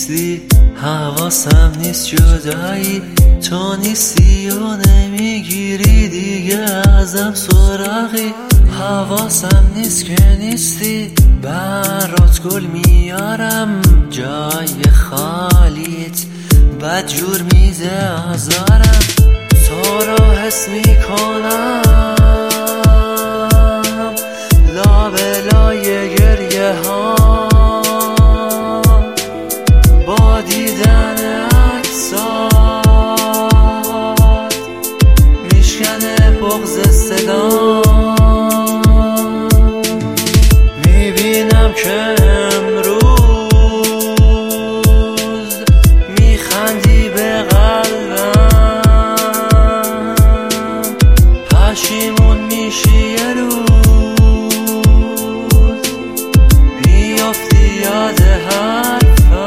نیستی، حواسم نیست جدایی تو نیستی و نمیگیری دیگه ازم سراغی. حواسم نیست که نیستی، برات گل میارم جای خالیت بدجور میزه آزارم. تو رو حس میکنم لابلای گریه ها، با دیدن عکسات میشکنه بغض صدا. میبینم که امروز میخندی به قلبم، پشیمون میشی یه روز میافتی یاد حرفم.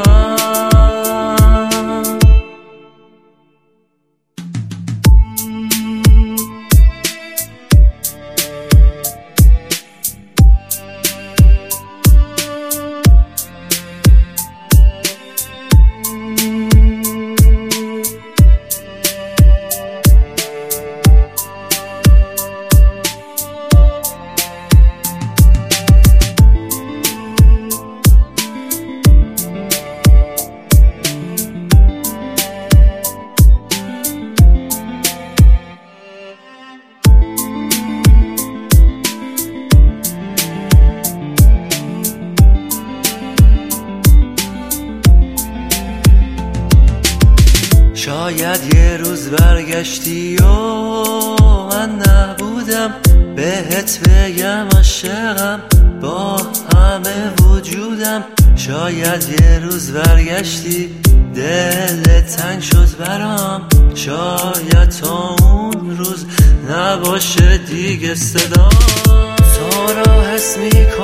شاید یه روز برگشتی و من نبودم بهت بگم عاشقم با همه وجودم. شاید یه روز برگشتی دل تنگ شد برام، شاید تا اون روز نباشه دیگه صدا. تو رو حس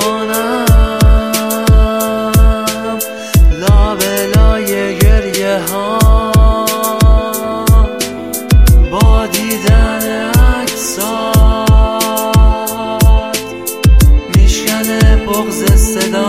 میکنم لابلای گریه ها، با دیدن عکسات میشکنه بغض صدا.